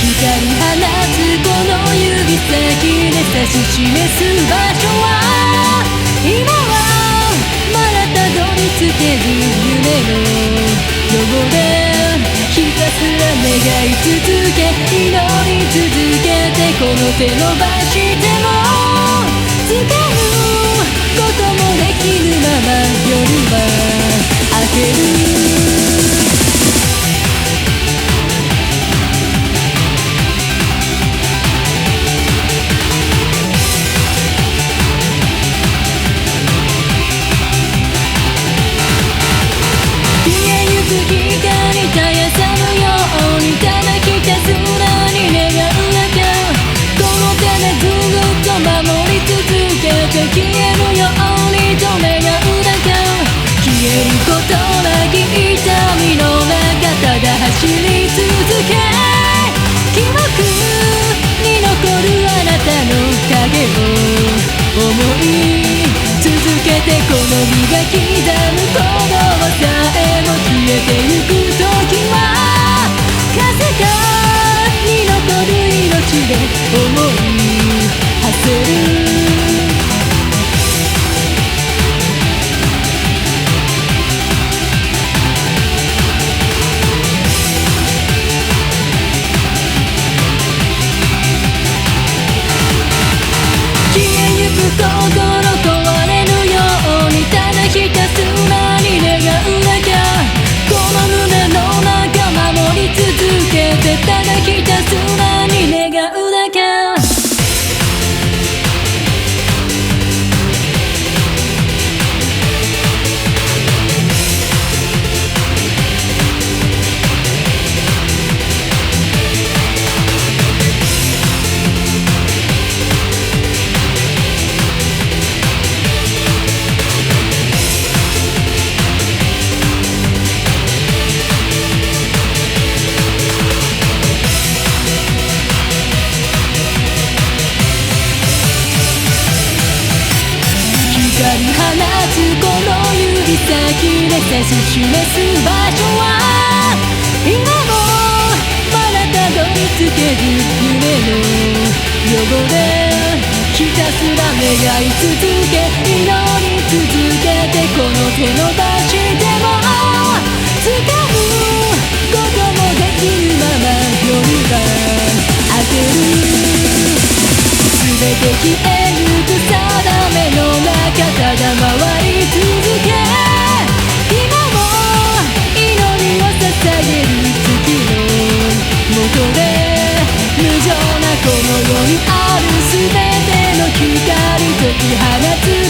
光放つこの指先で指し示す場所は今はまだたどり着ける夢の汚れひたすら願い続け祈り続けてこの手伸ばしても掴むこともできぬまま夜は明ける走り続け記憶に残るあなたの影を思い続けてこの身が刻む鼓動さえも消えてゆく時はかすかに残る命で思い馳せる心壊れぬようにただひたすらに願うだけこの胸の中守り続けてただひたすらに願うだけ光放つこの指先で指し示す場所は今もまだたどり着ける夢の汚れひたすら願い続け祈り続けてこの手伸ばしても掴むこともできぬまま夜が明ける全て消えゆく定めの中ただ回り続け今も祈りを捧げる月の元で無情なこの世にある全ての光解き放つ